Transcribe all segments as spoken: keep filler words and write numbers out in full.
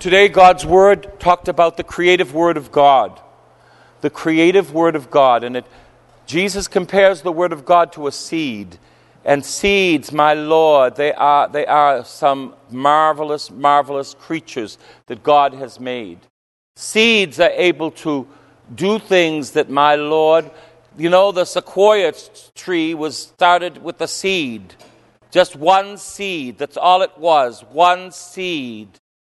Today, God's Word talked about the creative Word of God. The creative Word of God. And it, Jesus compares the Word of God to a seed. And seeds, my Lord, they are, they are some marvelous, marvelous creatures that God has made. Seeds are able to do things that, my Lord, you know, the sequoia tree was started with a seed. Just one seed. That's all it was. One seed.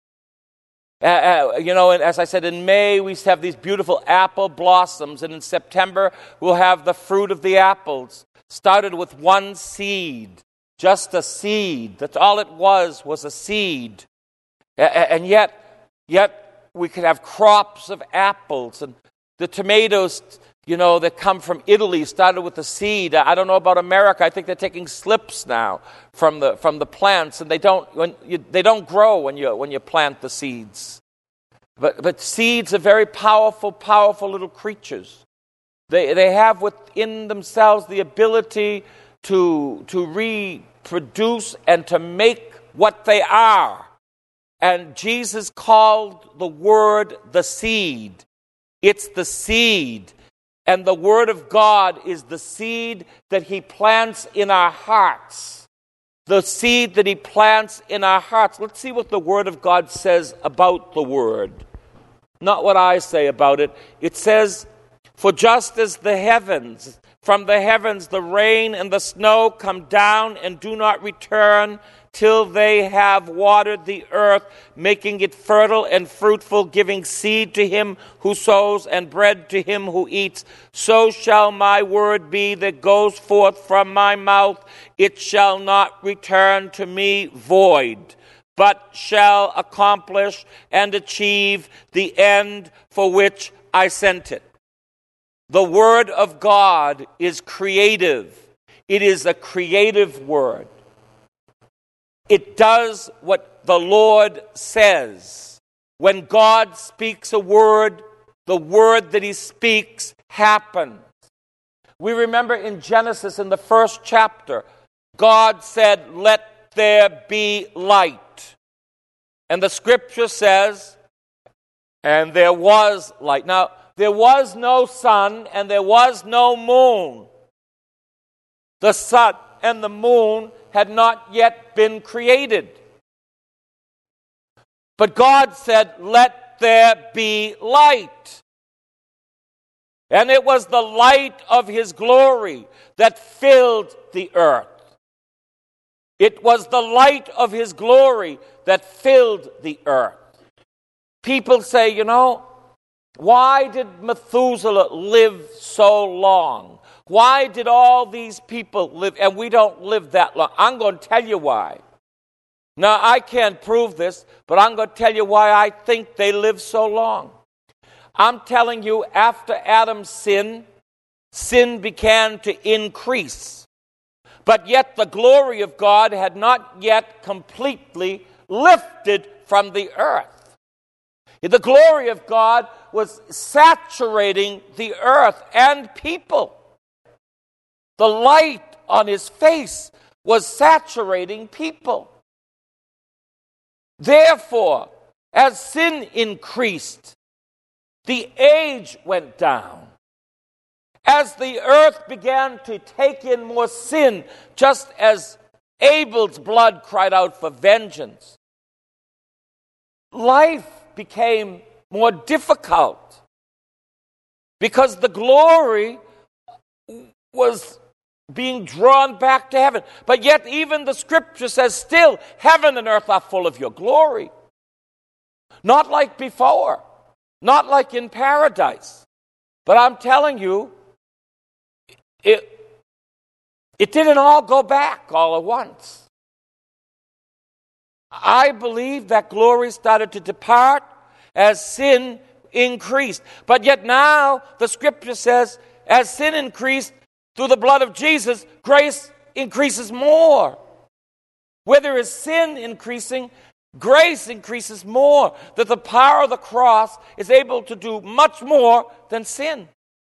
Uh, uh, you know, and as I said, in May we have these beautiful apple blossoms, and in September we'll have the fruit of the apples. Started with one seed, just a seed. That's all it was, was a seed. Uh, and yet, yet we could have crops of apples, and the tomatoes, you know, that come from Italy started with a seed. I don't know about America. I think they're taking slips now from the from the plants, and they don't when you, they don't grow when you when you plant the seeds. But but seeds are very powerful, powerful little creatures. They they have within themselves the ability to to reproduce and to make what they are. And Jesus called the Word the seed. It's the seed. And the Word of God is the seed that He plants in our hearts. The seed that He plants in our hearts. Let's see what the Word of God says about the Word. Not what I say about it. It says, "For just as the heavens, from the heavens the rain and the snow come down and do not return till they have watered the earth, making it fertile and fruitful, giving seed to him who sows and bread to him who eats, so shall my word be that goes forth from my mouth. It shall not return to me void, but shall accomplish and achieve the end for which I sent it." The Word of God is creative. It is a creative Word. It does what the Lord says. When God speaks a word, the word that He speaks happens. We remember in Genesis, in the first chapter, God said, "Let there be light." And the Scripture says, "And there was light." Now, there was no sun and there was no moon. The sun and the moon had not yet been created. But God said, "Let there be light." And it was the light of His glory that filled the earth. It was the light of His glory that filled the earth. People say, you know, why did Methuselah live so long? Why did all these people live, and we don't live that long? I'm going to tell you why. Now, I can't prove this, but I'm going to tell you why I think they lived so long. I'm telling you, after Adam's sin, sin began to increase. But yet the glory of God had not yet completely lifted from the earth. The glory of God was saturating the earth and people. The light on His face was saturating people. Therefore, as sin increased, the age went down. As the earth began to take in more sin, just as Abel's blood cried out for vengeance, life became more difficult because the glory was being drawn back to heaven. But yet even the Scripture says still, heaven and earth are full of your glory. Not like before. Not like in paradise. But I'm telling you, it, it didn't all go back all at once. I believe that glory started to depart as sin increased. But yet now the Scripture says, as sin increased, through the blood of Jesus, grace increases more. Where there is sin increasing, grace increases more. That the power of the cross is able to do much more than sin.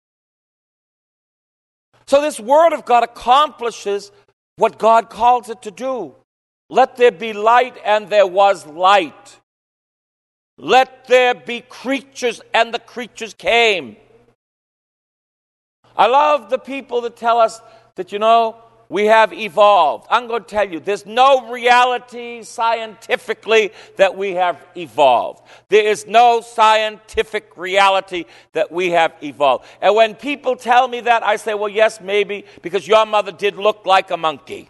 So this Word of God accomplishes what God calls it to do. Let there be light, and there was light. Let there be creatures, and the creatures came. I love the people that tell us that, you know, we have evolved. I'm going to tell you, there's no reality scientifically that we have evolved. There is no scientific reality that we have evolved. And when people tell me that, I say, well, yes, maybe, because your mother did look like a monkey.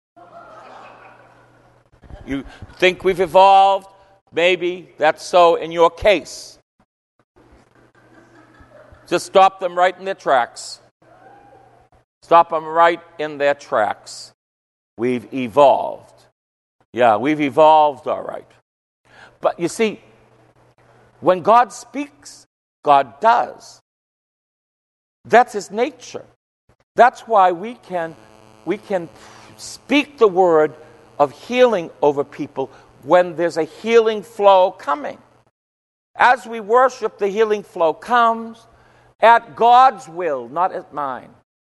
You think we've evolved? Maybe that's so in your case. Just stop them right in their tracks. Stop them right in their tracks. We've evolved. Yeah, we've evolved, all right. But you see, when God speaks, God does. That's his nature. That's why we can, we can speak the word of healing over people when there's a healing flow coming. As we worship, the healing flow comes at God's will, not at mine.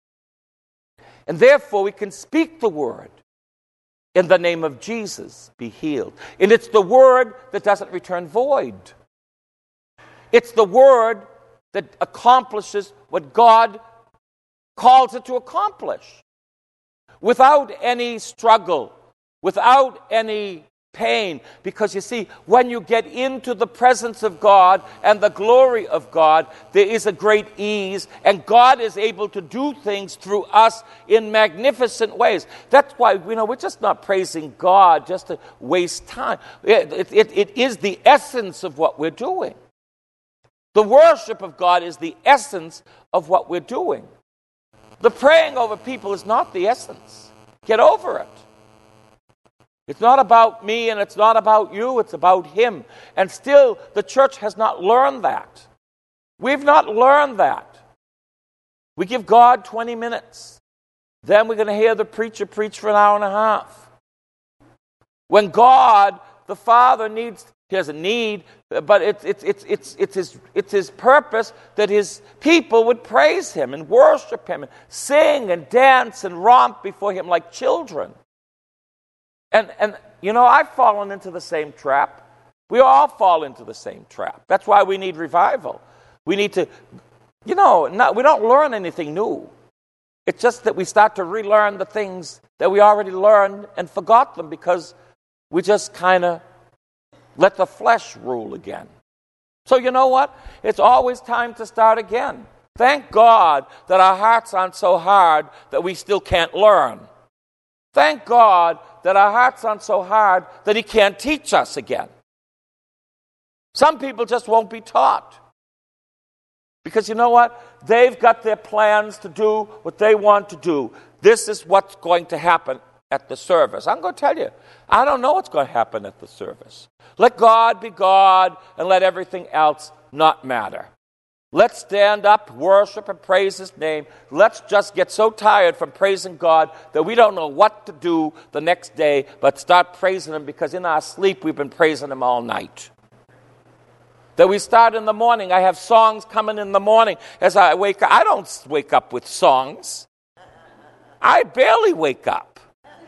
And therefore, we can speak the word in the name of Jesus, be healed. And it's the word that doesn't return void. It's the word that accomplishes what God calls it to accomplish. Without any struggle, without any pain. Because you see, when you get into the presence of God and the glory of God, there is a great ease, and God is able to do things through us in magnificent ways. That's why, you know, we're just not praising God just to waste time. It, it, it is the essence of what we're doing. The worship of God is the essence of what we're doing. The praying over people is not the essence. Get over it. It's not about me and it's not about you, it's about him. And still, the church has not learned that. We've not learned that. We give God twenty minutes. Then we're going to hear the preacher preach for an hour and a half. When God, the Father, needs, he doesn't need, but it's, it's, it's, it's, it's, his, it's his purpose that his people would praise him and worship him and sing and dance and romp before him like children. And, and you know, I've fallen into the same trap. We all fall into the same trap. That's why we need revival. We need to, you know, not, we don't learn anything new. It's just that we start to relearn the things that we already learned and forgot them because we just kind of let the flesh rule again. So you know what? It's always time to start again. Thank God that our hearts aren't so hard that we still can't learn. Thank God that our hearts aren't so hard that he can't teach us again. Some people just won't be taught. Because you know what? They've got their plans to do what they want to do. This is what's going to happen at the service. I'm going to tell you, I don't know what's going to happen at the service. Let God be God and let everything else not matter. Let's stand up, worship, and praise his name. Let's just get so tired from praising God that we don't know what to do the next day, but start praising him because in our sleep we've been praising him all night. That we start in the morning. I have songs coming in the morning as I wake up. I don't wake up with songs. I barely wake up.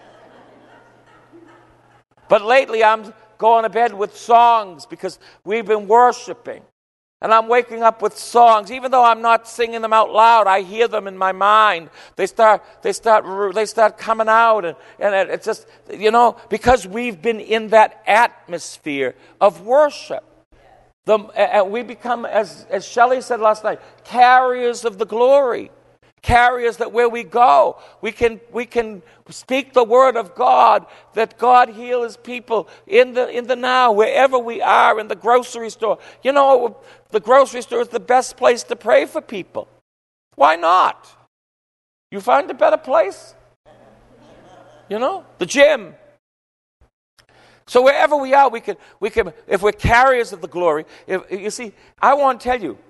But lately I'm going to bed with songs because we've been worshiping. And I'm waking up with songs, even though I'm not singing them out loud. I hear them in my mind. They start, they start, they start coming out, and, and it's just, you know, because we've been in that atmosphere of worship. The, and we become, as as Shelley said last night, carriers of the glory. Carriers that where we go, we can we can speak the word of God, that God heal his people in the in the now, wherever we are, in the grocery store. You know, the grocery store is the best place to pray for people. Why not? You find a better place? You know, the gym. So wherever we are, we can we can if we're carriers of the glory. If, you see, I want to tell you.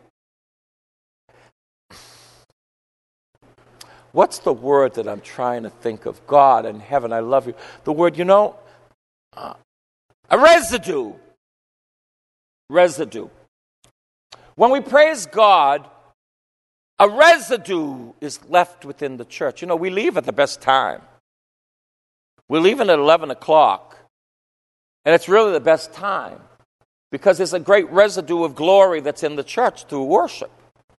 What's the word that I'm trying to think of? God and heaven, I love you. The word, you know, uh, a residue. Residue. When we praise God, a residue is left within the church. You know, we leave at the best time. We're leaving at eleven o'clock, and it's really the best time. Because there's a great residue of glory that's in the church through worship.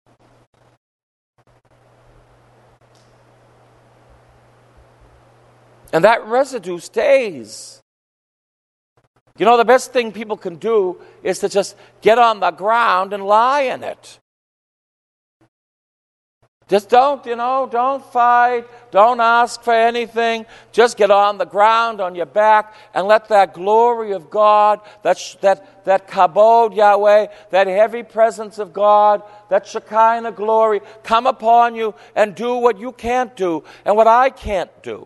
And that residue stays. You know, the best thing people can do is to just get on the ground and lie in it. Just don't, you know, don't fight. Don't ask for anything. Just get on the ground on your back and let that glory of God, that that that kabod Yahweh, that heavy presence of God, that Shekinah glory come upon you and do what you can't do and what I can't do.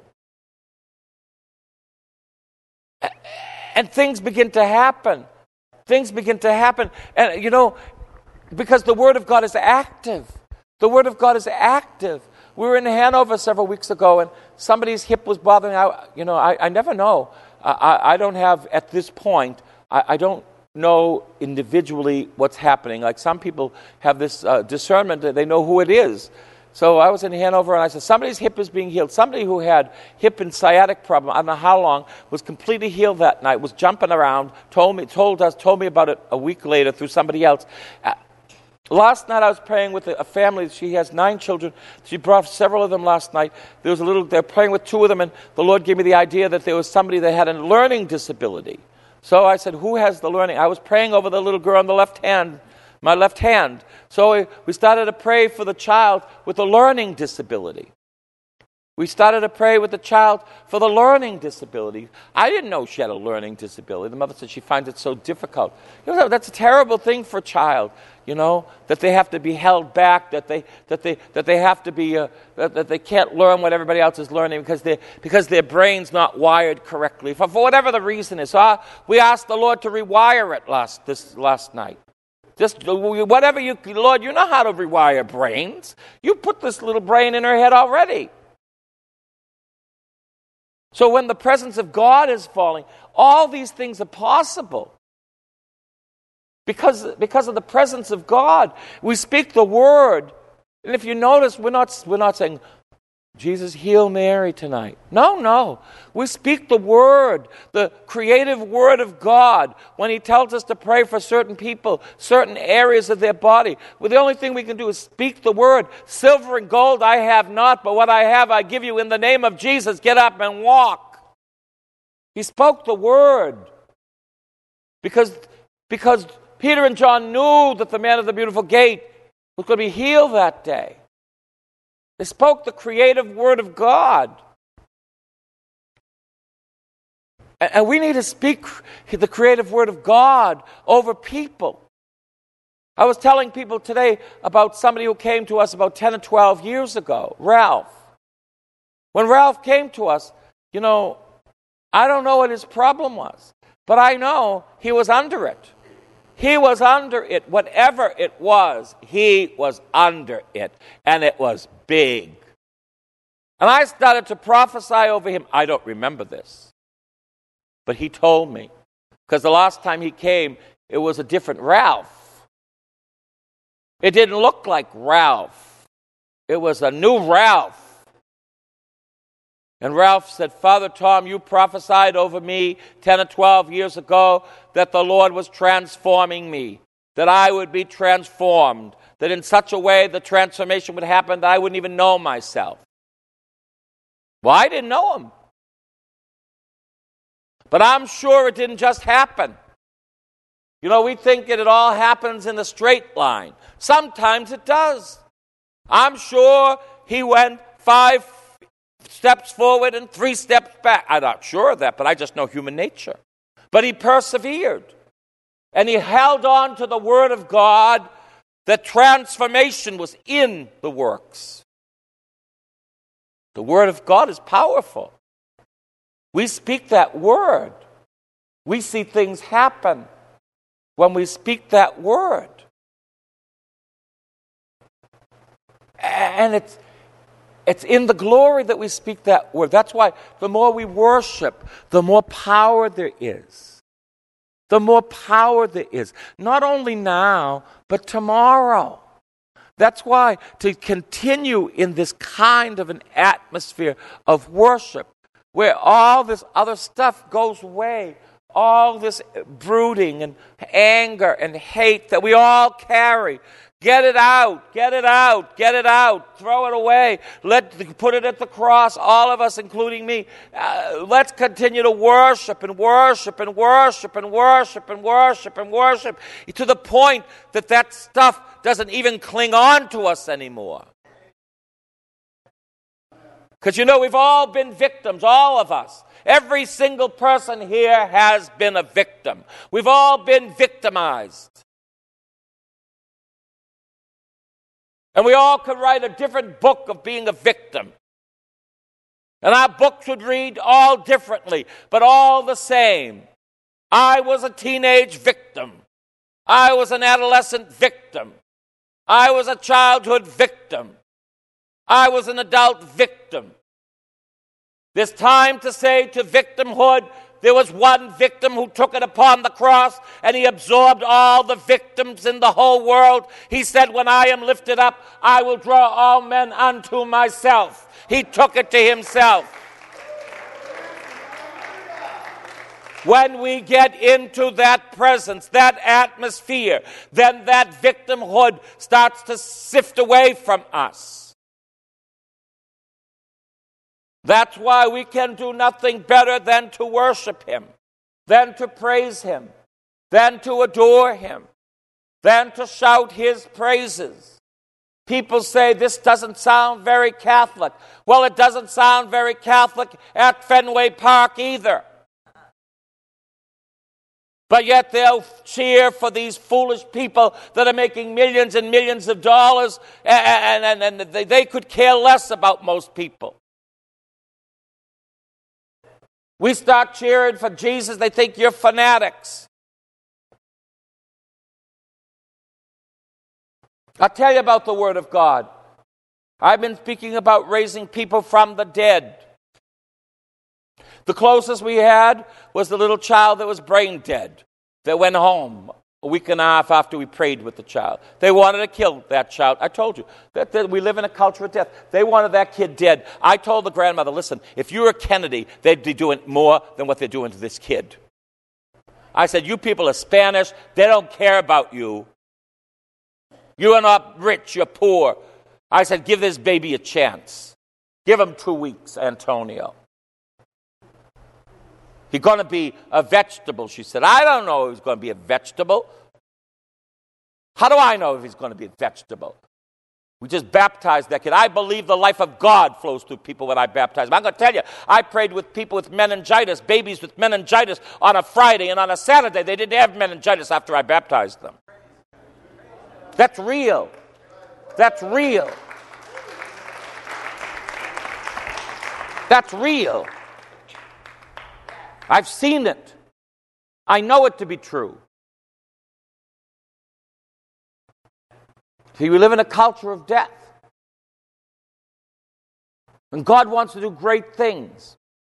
And things begin to happen. Things begin to happen. And, you know, because the Word of God is active. The Word of God is active. We were in Hanover several weeks ago, and somebody's hip was bothering. I, you know, I, I never know. I, I don't have, at this point, I, I don't know individually what's happening. Like some people have this uh, discernment that they know who it is. So I was in Hanover, and I said, somebody's hip is being healed. Somebody who had hip and sciatic problem, I don't know how long, was completely healed that night, was jumping around, told me, told us, told me about it a week later through somebody else. Uh, last night I was praying with a, a family. She has nine children. She brought several of them last night. There was a little, they're praying with two of them, and the Lord gave me the idea that there was somebody that had a learning disability. So I said, who has the learning? I was praying over the little girl on the left hand, my left hand. So we, we started to pray for the child with a learning disability. We started to pray with the child for the learning disability. I didn't know she had a learning disability. The mother said she finds it so difficult. You know, that's a terrible thing for a child, you know, that they have to be held back, that they that they that they have to be uh, that, that they can't learn what everybody else is learning because they because their brain's not wired correctly for, for whatever the reason is. So I, we asked the Lord to rewire it last this last night. Just whatever you, Lord, you know how to rewire brains. You put this little brain in her head already. So when the presence of God is falling, all these things are possible. Because, because of the presence of God, we speak the word. And if you notice, we're not, we're not saying, Jesus, heal Mary tonight. No, no. We speak the word, the creative word of God, when he tells us to pray for certain people, certain areas of their body. Well, the only thing we can do is speak the word. Silver and gold I have not, but what I have I give you in the name of Jesus. Get up and walk. He spoke the word. Because, because Peter and John knew that the man of the beautiful gate was going to be healed that day. They spoke the creative word of God. And we need to speak the creative word of God over people. I was telling people today about somebody who came to us about ten or twelve years ago, Ralph. When Ralph came to us, you know, I don't know what his problem was, but I know he was under it. He was under it. Whatever it was, he was under it. And it was big. And I started to prophesy over him. I don't remember this. But he told me. Because the last time he came, it was a different Ralph. It didn't look like Ralph. It was a new Ralph. And Ralph said, Father Tom, you prophesied over me ten or twelve years ago that the Lord was transforming me, that I would be transformed, that in such a way the transformation would happen that I wouldn't even know myself. Well, I didn't know him. But I'm sure it didn't just happen. You know, we think that it all happens in a straight line. Sometimes it does. I'm sure he went five steps forward and three steps back. I'm not sure of that, but I just know human nature. But he persevered. And he held on to the word of God, that transformation was in the works. The word of God is powerful. We speak that word. We see things happen when we speak that word. And it's It's in the glory that we speak that word. That's why the more we worship, the more power there is. The more power there is. Not only now, but tomorrow. That's why to continue in this kind of an atmosphere of worship, where all this other stuff goes away, all this brooding and anger and hate that we all carry. Get it out, get it out, get it out, throw it away. Let put it at the cross, all of us, including me. Uh, let's continue to worship and worship and worship and worship and worship and worship to the point that that stuff doesn't even cling on to us anymore. Because you know, we've all been victims, all of us. Every single person here has been a victim. We've all been victimized. And we all could write a different book of being a victim. And our books would read all differently, but all the same. I was a teenage victim. I was an adolescent victim. I was a childhood victim. I was an adult victim. There's time to say to victimhood, there was one victim who took it upon the cross, and he absorbed all the victims in the whole world. He said, when I am lifted up, I will draw all men unto myself. He took it to himself. When we get into that presence, that atmosphere, then that victimhood starts to sift away from us. That's why we can do nothing better than to worship him, than to praise him, than to adore him, than to shout his praises. People say this doesn't sound very Catholic. Well, it doesn't sound very Catholic at Fenway Park either. But yet they'll cheer for these foolish people that are making millions and millions of dollars, and, and, and they, they could care less about most people. We start cheering for Jesus, they think you're fanatics. I'll tell you about the Word of God. I've been speaking about raising people from the dead. The closest we had was the little child that was brain dead, that went home a week and a half after we prayed with the child. They wanted to kill that child. I told you, that, that we live in a culture of death. They wanted that kid dead. I told the grandmother, listen, if you were Kennedy, they'd be doing more than what they're doing to this kid. I said, you people are Spanish. They don't care about you. You are not rich, you're poor. I said, give this baby a chance. Give him two weeks, Antonio. He's going to be a vegetable, she said. I don't know if he's going to be a vegetable. How do I know if he's going to be a vegetable? We just baptized that kid. I believe the life of God flows through people when I baptize them. I'm going to tell you, I prayed with people with meningitis, babies with meningitis on a Friday, and on a Saturday they didn't have meningitis after I baptized them. That's real. That's real. That's real. I've seen it. I know it to be true. See, we live in a culture of death. And God wants to do great things.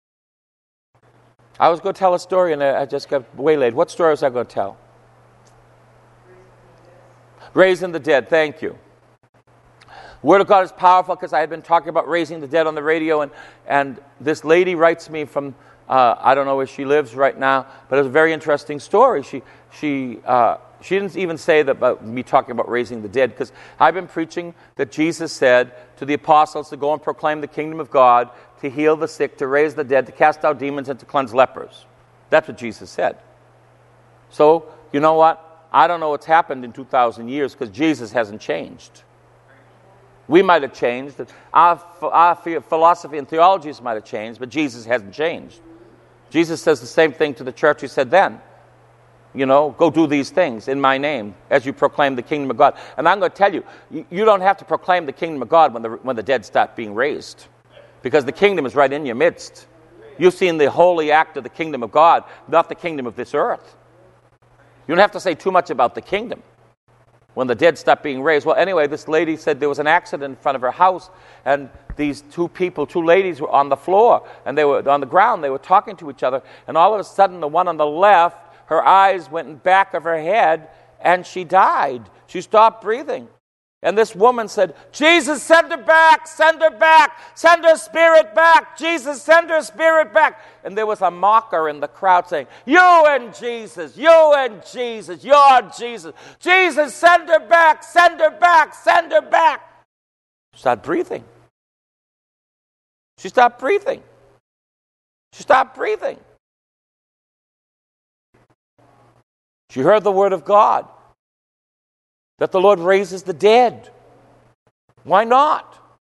I was going to tell a story and I just got waylaid. What story was I going to tell? Raising the dead, thank you. Word of God is powerful because I had been talking about raising the dead on the radio, and, and this lady writes me from, uh, I don't know where she lives right now, but it's a very interesting story. She she uh, she didn't even say that about me talking about raising the dead, because I've been preaching that Jesus said to the apostles to go and proclaim the kingdom of God, to heal the sick, to raise the dead, to cast out demons, and to cleanse lepers. That's what Jesus said. So, you know what? I don't know what's happened in two thousand years because Jesus hasn't changed. We might have changed. Our, our philosophy and theologies might have changed, but Jesus hasn't changed. Jesus says the same thing to the church he said then. You know, go do these things in my name as you proclaim the kingdom of God. And I'm going to tell you, you don't have to proclaim the kingdom of God when the, when the dead start being raised, because the kingdom is right in your midst. You've seen the holy act of the kingdom of God, not the kingdom of this earth. You don't have to say too much about the kingdom when the dead stop being raised. Well, anyway, this lady said there was an accident in front of her house, and these two people, two ladies, were on the floor, and they were on the ground. They were talking to each other, and all of a sudden, the one on the left, her eyes went in back of her head, and she died. She stopped breathing. And this woman said, Jesus, send her back, send her back, send her spirit back. Jesus, send her spirit back. And there was a mocker in the crowd saying, you and Jesus, you and Jesus, you're Jesus. Jesus, send her back, send her back, send her back. She started breathing. She stopped breathing. She stopped breathing. She heard the word of God, that the Lord raises the dead. Why not?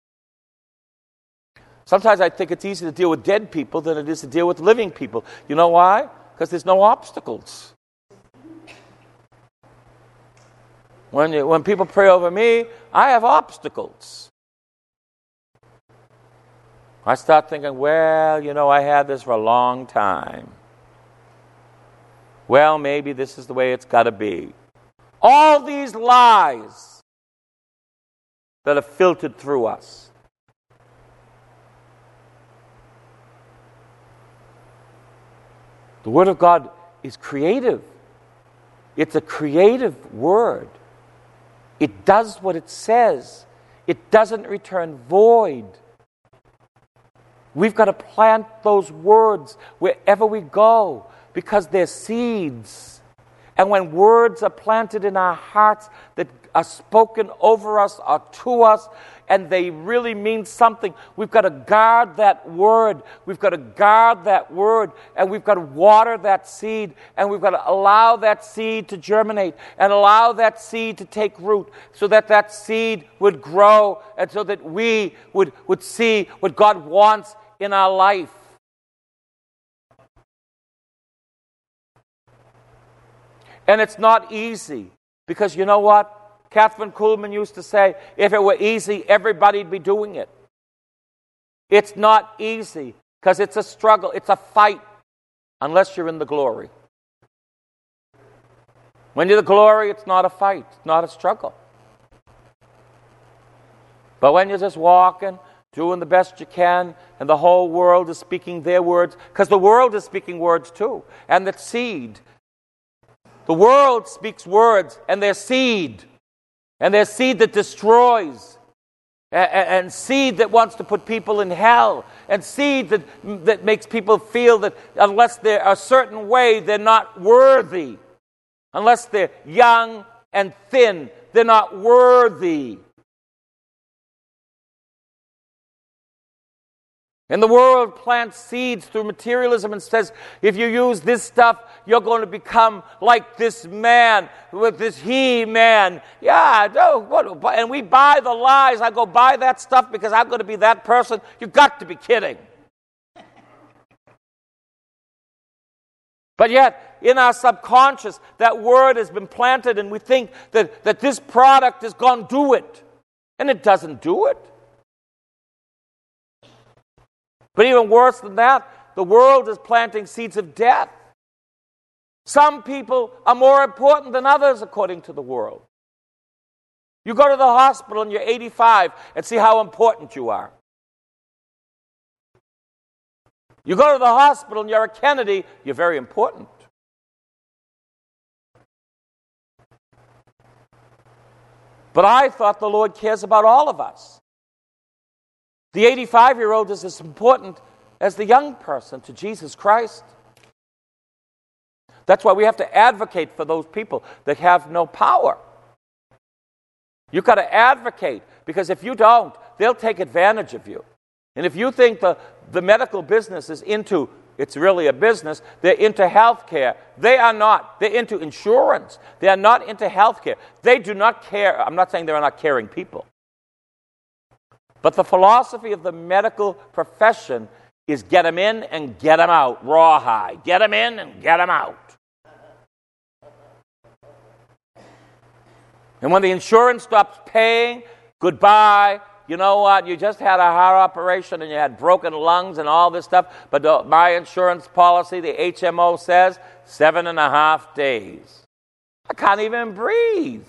Sometimes I think it's easier to deal with dead people than it is to deal with living people. You know why? Because there's no obstacles. When, you, when people pray over me, I have obstacles. I start thinking, well, you know, I had this for a long time. Well, maybe this is the way it's got to be. All these lies that have filtered through us. The Word of God is creative. It's a creative Word. It does what it says. It doesn't return void. We've got to plant those words wherever we go because they're seeds. And when words are planted in our hearts that are spoken over us or to us, and they really mean something, we've got to guard that word. We've got to guard that word, and we've got to water that seed, and we've got to allow that seed to germinate and allow that seed to take root so that that seed would grow and so that we would, would see what God wants in our life. And it's not easy because you know what? Catherine Kuhlman used to say, if it were easy, everybody'd be doing it. It's not easy because it's a struggle. It's a fight unless you're in the glory. When you're in the glory, it's not a fight. It's not a struggle. But when you're just walking, doing the best you can, and the whole world is speaking their words, because the world is speaking words too, and the seed. The world speaks words, and their seed, and their seed that destroys, and, and seed that wants to put people in hell, and seed that, that makes people feel that unless they're a certain way, they're not worthy. Unless they're young and thin, they're not worthy. And the world plants seeds through materialism and says, if you use this stuff, you're going to become like this man, with this he-man. Yeah, no, what, and we buy the lies. I go buy that stuff because I'm going to be that person. You've got to be kidding. But yet, in our subconscious, that word has been planted and we think that, that this product is going to do it. And it doesn't do it. But even worse than that, the world is planting seeds of death. Some people are more important than others according to the world. You go to the hospital and you're eighty-five and see how important you are. You go to the hospital and you're a Kennedy, you're very important. But I thought the Lord cares about all of us. The eighty-five-year-old is as important as the young person to Jesus Christ. That's why we have to advocate for those people that have no power. You've got to advocate, because if you don't, they'll take advantage of you. And if you think the, the medical business is into, it's really a business, they're into health care. They are not. They're into insurance. They are not into health care. They do not care. I'm not saying they're not caring people. But the philosophy of the medical profession is get them in and get them out, rawhide. Get them in and get them out. And when the insurance stops paying, goodbye. You know what? You just had a heart operation and you had broken lungs and all this stuff. But the, my insurance policy, the H M O says, seven and a half days. I can't even breathe.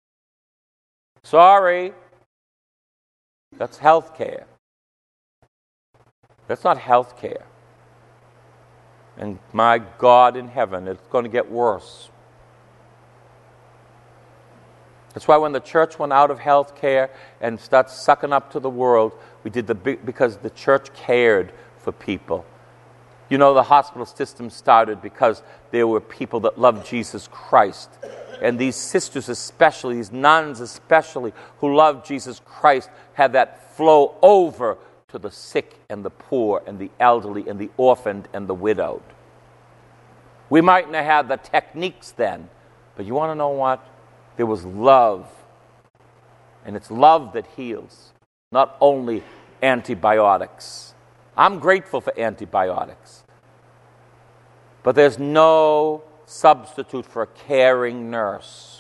Sorry. That's health care. That's not health care. And my God in heaven, it's going to get worse. That's why when the church went out of health care and started sucking up to the world, we did the big, because the church cared for people. You know, the hospital system started because there were people that loved Jesus Christ. And these sisters especially, these nuns especially, who loved Jesus Christ, had that flow over to the sick and the poor and the elderly and the orphaned and the widowed. We mightn't have had the techniques then, but you want to know what? There was love. And it's love that heals, not only antibiotics. I'm grateful for antibiotics. But there's no substitute for a caring nurse.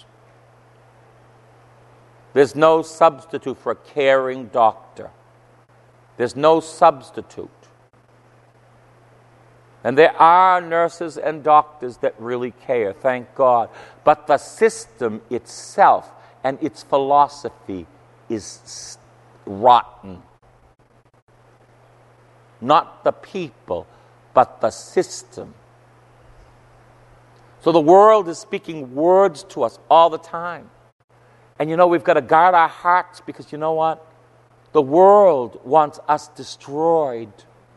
There's no substitute for a caring doctor. There's no substitute. And there are nurses and doctors that really care, thank God. But the system itself and its philosophy is rotten. Not the people, but the system. So the world is speaking words to us all the time. And you know, we've got to guard our hearts because you know what? The world wants us destroyed.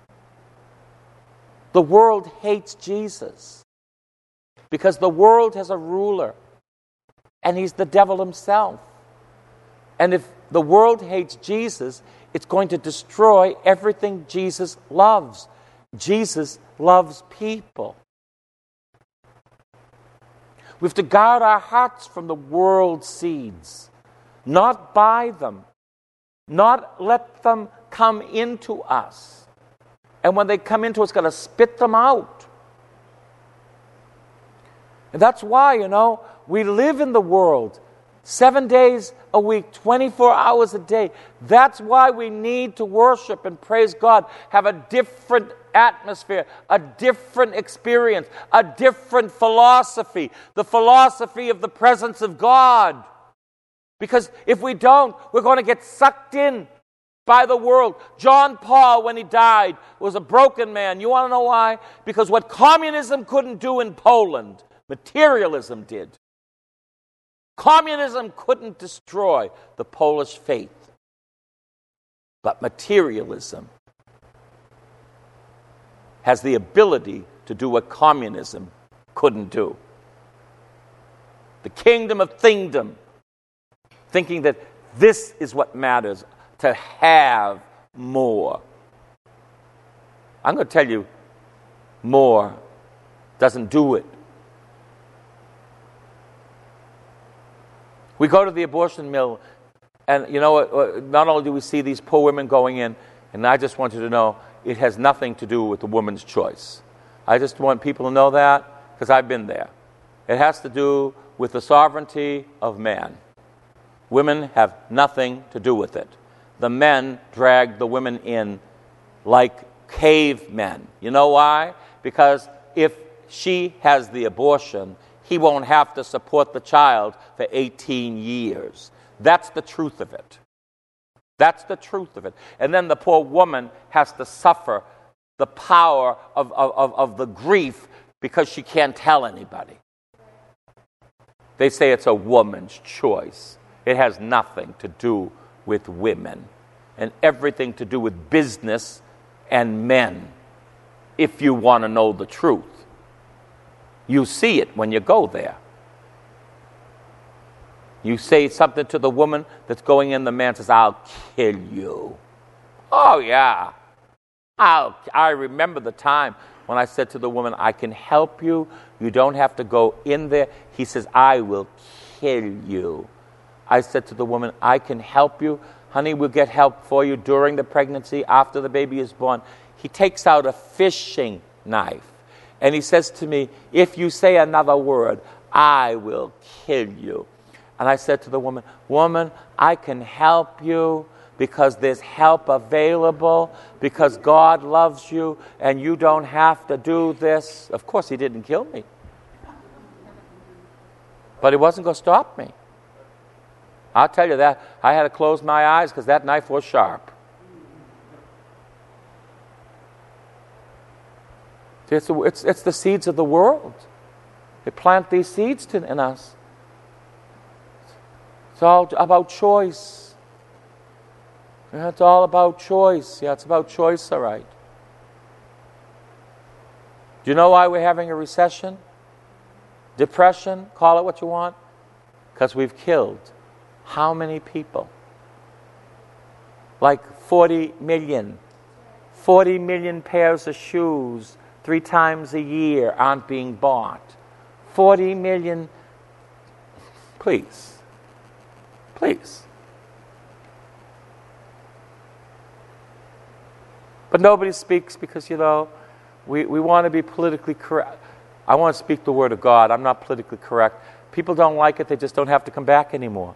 The world hates Jesus because the world has a ruler, and he's the devil himself. And if the world hates Jesus, it's going to destroy everything Jesus loves. Jesus loves people. We have to guard our hearts from the world's seeds, not buy them, not let them come into us. And when they come into us, got to spit them out. And that's why, you know, we live in the world seven days a week, twenty-four hours a day. That's why we need to worship and praise God, have a different atmosphere, a different experience, a different philosophy, the philosophy of the presence of God. Because if we don't, we're going to get sucked in by the world. John Paul, when he died, was a broken man. You want to know why? Because what communism couldn't do in Poland, materialism did. Communism couldn't destroy the Polish faith. But materialism has the ability to do what communism couldn't do. The kingdom of thingdom, thinking that this is what matters, to have more. I'm going to tell you, more doesn't do it. We go to the abortion mill, and you know, not only do we see these poor women going in, and I just want you to know, it has nothing to do with the woman's choice. I just want people to know that, because I've been there. It has to do with the sovereignty of man. Women have nothing to do with it. The men drag the women in like cavemen. You know why? Because if she has the abortion, he won't have to support the child for eighteen years. That's the truth of it. That's the truth of it. And then the poor woman has to suffer the power of, of, of the grief because she can't tell anybody. They say it's a woman's choice. It has nothing to do with women and everything to do with business and men, if you want to know the truth. You see it when you go there. You say something to the woman that's going in, the man says, I'll kill you. Oh, yeah. I'll, I remember the time when I said to the woman, I can help you. You don't have to go in there. He says, I will kill you. I said to the woman, I can help you. Honey, we'll get help for you during the pregnancy, after the baby is born. He takes out a fishing knife. And he says to me, if you say another word, I will kill you. And I said to the woman, woman, I can help you because there's help available, because God loves you, and you don't have to do this. Of course, he didn't kill me. But he wasn't going to stop me. I'll tell you that. I had to close my eyes because that knife was sharp. It's, the, it's, it's the seeds of the world. They plant these seeds to, in us. It's all about choice. Yeah, it's all about choice. Yeah, it's about choice, all right. Do you know why we're having a recession? Depression, call it what you want. Because we've killed how many people? Like forty million. forty million pairs of shoes three times a year aren't being bought. forty million. Please. Please. But nobody speaks because, you know, we, we want to be politically correct. I want to speak the word of God. I'm not politically correct. People don't like it. They just don't have to come back anymore.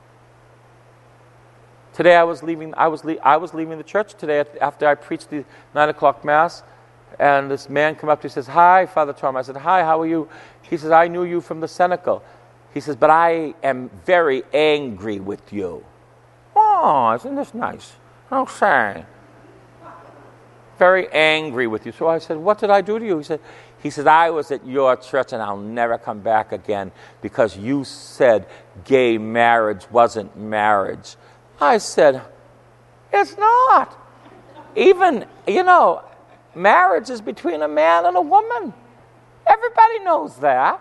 Today I was leaving. I was le- I was leaving the church today after I preached the nine o'clock mass, and this man came up to me and says, "Hi, Father Tom." I said, "Hi, how are you?" He says, "I knew you from the Cenacle." He says, "But I am very angry with you." Oh, isn't this nice? Oh, say. Very angry with you. So I said, "What did I do to you?" He said, "He said I was at your church and I'll never come back again because you said gay marriage wasn't marriage." I said, "It's not. Even, you know, marriage is between a man and a woman. Everybody knows that.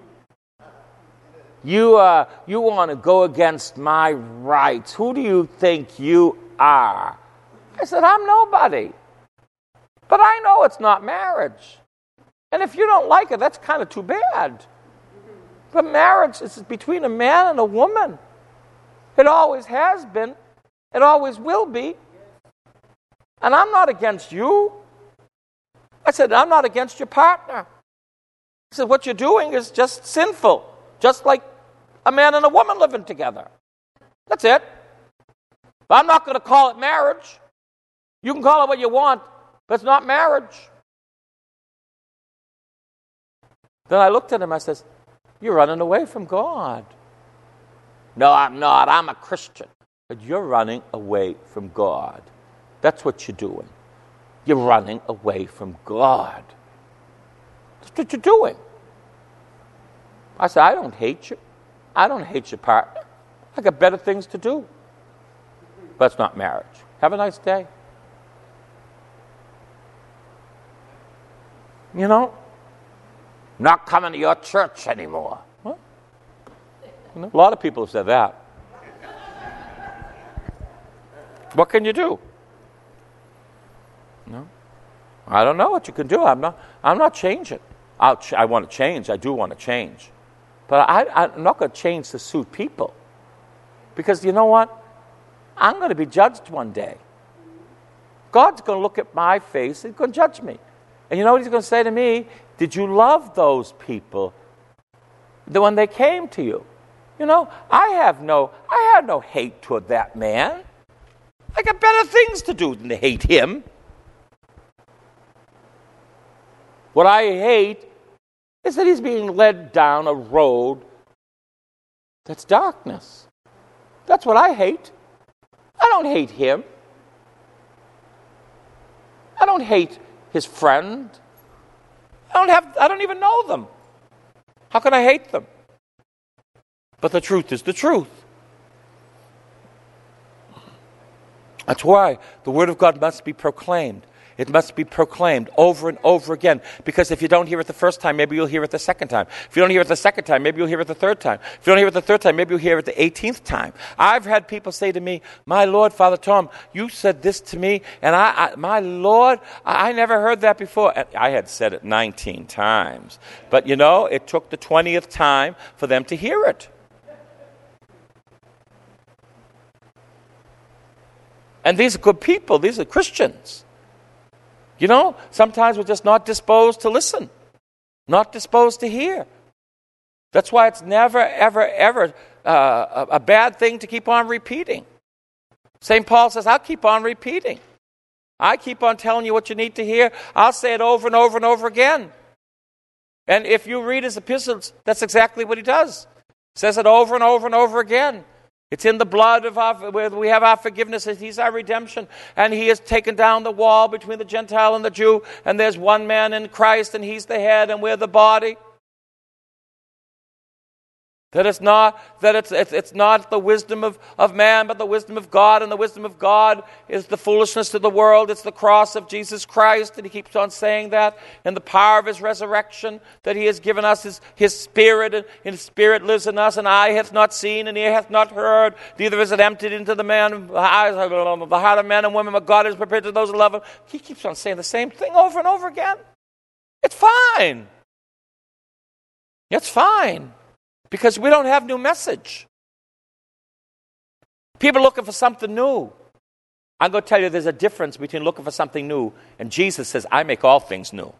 You, uh, you want to go against my rights. Who do you think you are?" I said, "I'm nobody. But I know it's not marriage. And if you don't like it, that's kind of too bad. But marriage is between a man and a woman. It always has been. It always will be. And I'm not against you." I said, "I'm not against your partner." I said, "What you're doing is just sinful. Just like a man and a woman living together. That's it. But I'm not going to call it marriage. You can call it what you want, but it's not marriage." Then I looked at him, I says, "You're running away from God." "No, I'm not. I'm a Christian." But you're running away from God. That's what you're doing. You're running away from God. That's what you're doing. I said, "I don't hate you. I don't hate your partner. I got better things to do. But it's not marriage. Have a nice day." You know, "Not coming to your church anymore." Huh? You know, a lot of people have said that. What can you do? No, I don't know what you can do. I'm not. I'm not changing. I'll ch- I want to change. I do want to change, but I, I'm not going to change to suit people, because you know what? I'm going to be judged one day. God's going to look at my face and he's going to judge me. And you know what he's going to say to me? "Did you love those people when they came to you?" You know, I have no, I have no hate toward that man. I got better things to do than to hate him. What I hate is that he's being led down a road that's darkness. That's what I hate. I don't hate him. I don't hate his friend. I don't have, I don't even know them. How can I hate them? But the truth is the truth. That's why the Word of God must be proclaimed. It must be proclaimed over and over again. Because if you don't hear it the first time, maybe you'll hear it the second time. If you don't hear it the second time, maybe you'll hear it the third time. If you don't hear it the third time, maybe you'll hear it the eighteenth time. I've had people say to me, "My Lord, Father Tom, you said this to me, and I, I my Lord, I, I never heard that before." And I had said it nineteen times. But you know, it took the twentieth time for them to hear it. And these are good people. These are Christians. You know, sometimes we're just not disposed to listen, not disposed to hear. That's why it's never, ever, ever uh, a, a bad thing to keep on repeating. Saint Paul says, "I'll keep on repeating. I keep on telling you what you need to hear. I'll say it over and over and over again." And if you read his epistles, that's exactly what he does. He says it over and over and over again. It's in the blood of our, where we have our forgiveness. He's our redemption. And he has taken down the wall between the Gentile and the Jew. And there's one man in Christ, and he's the head, and we're the body. That it's not that it's it's, it's not the wisdom of, of man, but the wisdom of God, and the wisdom of God is the foolishness of the world. It's the cross of Jesus Christ, and he keeps on saying that, and the power of his resurrection, that he has given us his, his spirit, and his spirit lives in us, and eye hath not seen, and ear hath not heard, neither is it emptied into the man the heart of men and women, but God is prepared to those who love him. He keeps on saying the same thing over and over again. It's fine. It's fine. Because we don't have new message. People are looking for something new. I'm going to tell you there's a difference between looking for something new and Jesus says, I make all things new.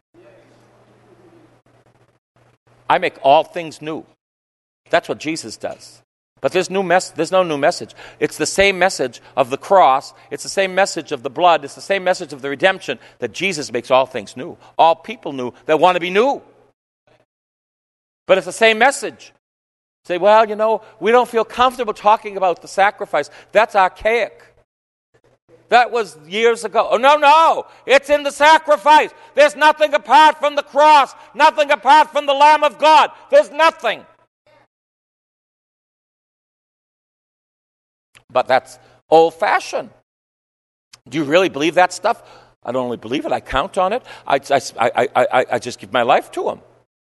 I make all things new. That's what Jesus does. But there's new mess- there's no new message. It's the same message of the cross. It's the same message of the blood. It's the same message of the redemption that Jesus makes all things new. All people new that want to be new. But it's the same message. Say, well, you know, we don't feel comfortable talking about the sacrifice. That's archaic. That was years ago. Oh, no, no. It's in the sacrifice. There's nothing apart from the cross. Nothing apart from the Lamb of God. There's nothing. But that's old-fashioned. Do you really believe that stuff? I don't only believe it. I count on it. I, I, I, I, I just give my life to him.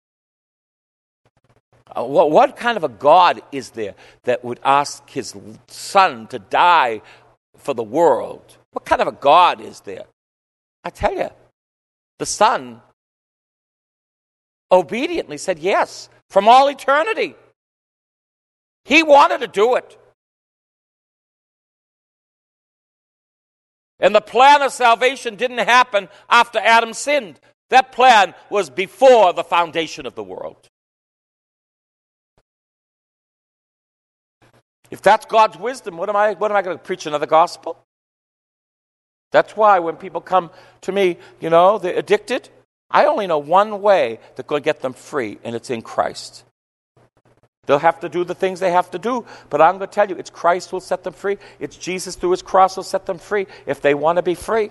What, what kind of a God is there that would ask his son to die for the world? What kind of a God is there? I tell you, the Son obediently said yes from all eternity. He wanted to do it. And the plan of salvation didn't happen after Adam sinned. That plan was before the foundation of the world. If that's God's wisdom, what am I what am I going to preach another gospel? That's why when people come to me, you know, they're addicted, I only know one way that's going to get them free, and it's in Christ. They'll have to do the things they have to do, but I'm going to tell you, it's Christ who will set them free. It's Jesus through his cross who will set them free if they want to be free.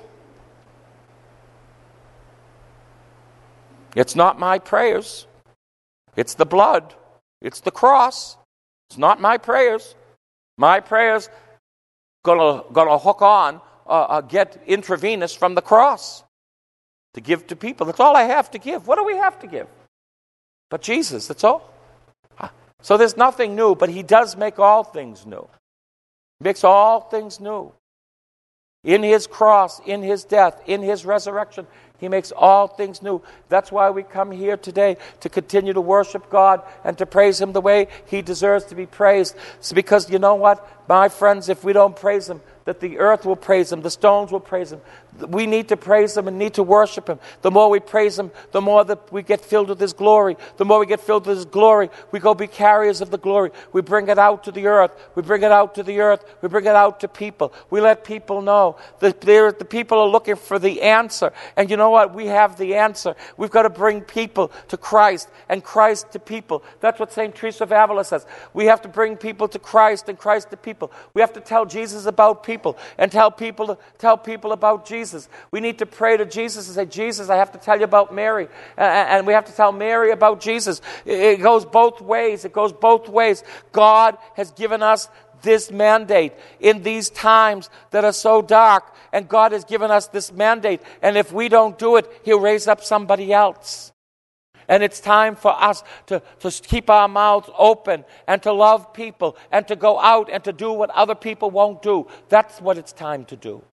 It's not my prayers. It's the blood. It's the cross. It's not my prayers. My prayers gonna gonna hook on, uh, uh, get intravenous from the cross to give to people. That's all I have to give. What do we have to give? But Jesus, that's all. So there's nothing new, but he does make all things new. He makes all things new. In his cross, in his death, in his resurrection, he makes all things new. That's why we come here today, to continue to worship God and to praise him the way he deserves to be praised. It's because, you know what, my friends, if we don't praise him, that the earth will praise him, the stones will praise him. We need to praise him and need to worship him. The more we praise him, the more that we get filled with his glory. The more we get filled with his glory, we go be carriers of the glory. We bring it out to the earth. We bring it out to the earth. We bring it out to people. We let people know that the people are looking for the answer. And you know what? We have the answer. We've got to bring people to Christ and Christ to people. That's what Saint Teresa of Avila says. We have to bring people to Christ and Christ to people. We have to tell Jesus about people. And tell people tell people about Jesus. We need to pray to Jesus and say, Jesus, I have to tell you about Mary. And we have to tell Mary about Jesus. It goes both ways. It goes both ways. God has given us this mandate in these times that are so dark. And God has given us this mandate. And if we don't do it, he'll raise up somebody else. And it's time for us to, to keep our mouths open and to love people and to go out and to do what other people won't do. That's what it's time to do.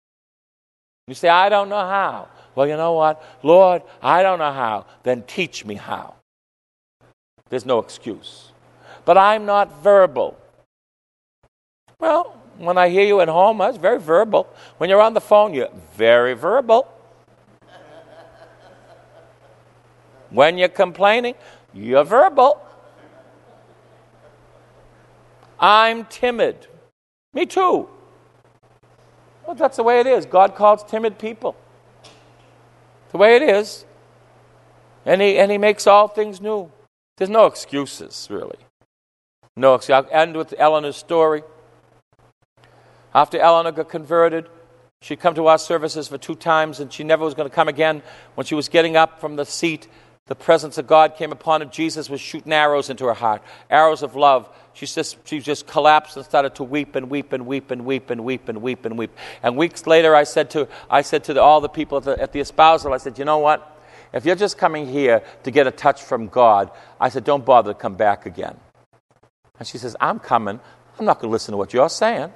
You say, I don't know how. Well, you know what? Lord, I don't know how. Then teach me how. There's no excuse. But I'm not verbal. Well, when I hear you at home, I was very verbal. When you're on the phone, you're very verbal. When you're complaining, you're verbal. I'm timid. Me too. Well, that's the way it is. God calls timid people. It's the way it is. And he, and he makes all things new. There's no excuses, really. No excuses. I'll end with Eleanor's story. After Eleanor got converted, she'd come to our services for two times, and she never was going to come again. When she was getting up from the seat, The presence of God came upon her. Jesus was shooting arrows into her heart, arrows of love. She just, she just collapsed and started to weep and weep and weep and weep and weep and weep and weep. And weeks later, I said to, I said to the, all the people at the, at the espousal, I said, you know what? If you're just coming here to get a touch from God, I said, don't bother to come back again. And she says, I'm coming. I'm not going to listen to what you're saying.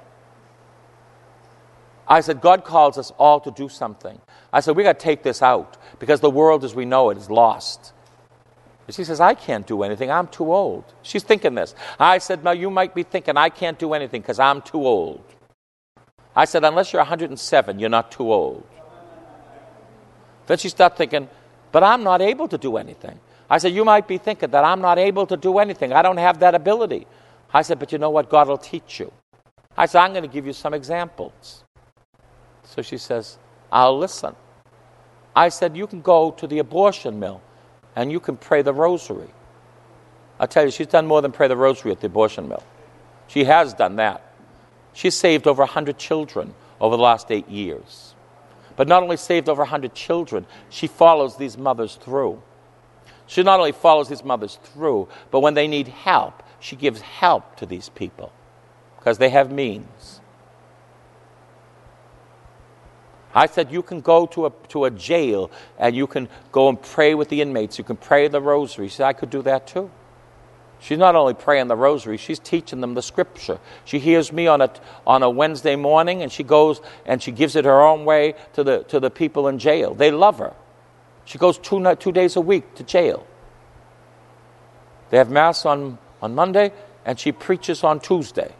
I said, God calls us all to do something. I said, we got to take this out because the world as we know it is lost. And she says, I can't do anything. I'm too old. She's thinking this. I said, no, you might be thinking I can't do anything because I'm too old. I said, unless you're one hundred seven, you're not too old. Then she started thinking, but I'm not able to do anything. I said, you might be thinking that I'm not able to do anything. I don't have that ability. I said, but you know what? God will teach you. I said, I'm going to give you some examples. So she says, I'll listen. I said, you can go to the abortion mill and you can pray the rosary. I'll tell you, she's done more than pray the rosary at the abortion mill. She has done that. She's saved over one hundred children over the last eight years. But not only saved over one hundred children, she follows these mothers through. She not only follows these mothers through, but when they need help, she gives help to these people because they have means. I said, you can go to a to a jail and you can go and pray with the inmates. You can pray the rosary. She said, I could do that too. She's not only praying the rosary, she's teaching them the scripture. She hears me on a on a Wednesday morning and she goes and she gives it her own way to the to the people in jail. They love her. She goes two two days a week to jail. They have Mass on, on Monday and she preaches on Tuesday.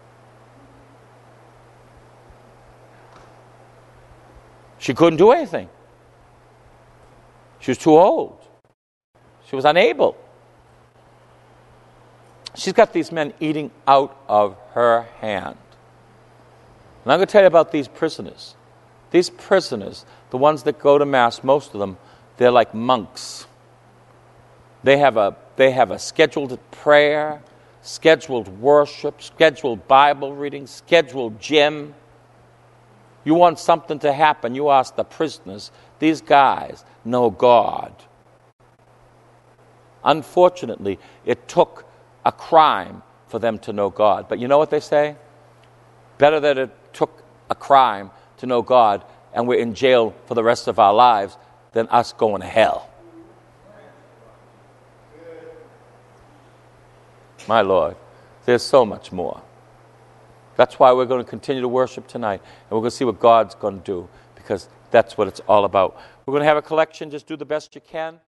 She couldn't do anything. She was too old. She was unable. She's got these men eating out of her hand. And I'm going to tell you about these prisoners. These prisoners, the ones that go to Mass, most of them, they're like monks. They have a they have a scheduled prayer, scheduled worship, scheduled Bible reading, scheduled gym. You want something to happen, you ask the prisoners. These guys know God. Unfortunately, it took a crime for them to know God. But you know what they say? Better that it took a crime to know God and we're in jail for the rest of our lives than us going to hell. My Lord, there's so much more. That's why we're going to continue to worship tonight. And we're going to see what God's going to do because that's what it's all about. We're going to have a collection. Just do the best you can.